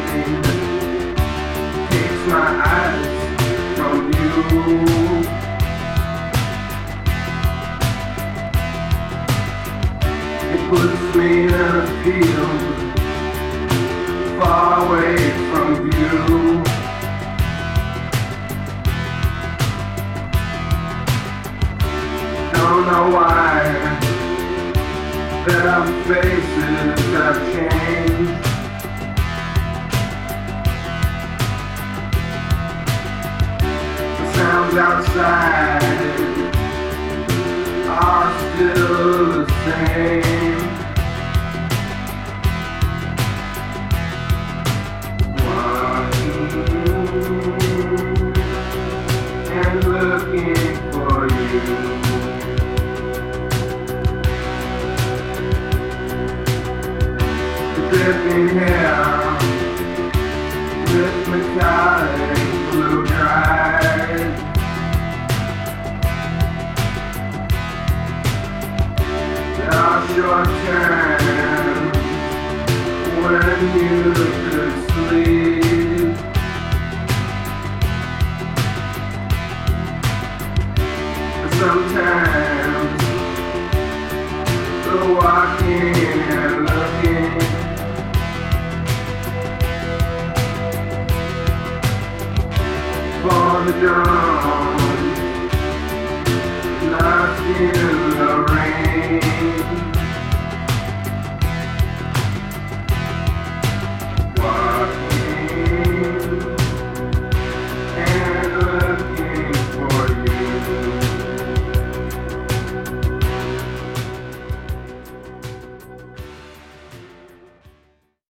takes my eyes from you. It puts me in a field far away from you. Don't know why their faces have changed. The sounds outside are still the same. And looking for you. Dripping hair with metallic blue dries. Our short term when you could sleep. Sometimes the walking and looking for the dawn, lost in